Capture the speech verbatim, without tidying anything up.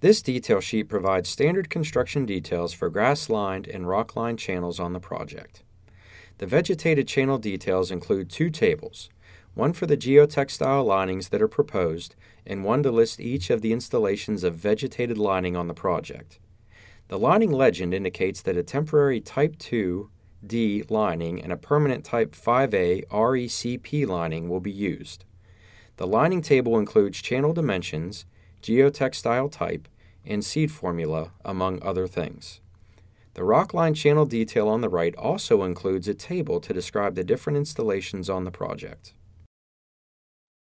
This detail sheet provides standard construction details for grass-lined and rock-lined channels on the project. The vegetated channel details include two tables, one for the geotextile linings that are proposed and one to list each of the installations of vegetated lining on the project. The lining legend indicates that a temporary Type two D lining and a permanent Type five A R E C P lining will be used. The lining table includes channel dimensions, geotextile type, and seed formula, among other things. The rock-line channel detail on the right also includes a table to describe the different installations on the project.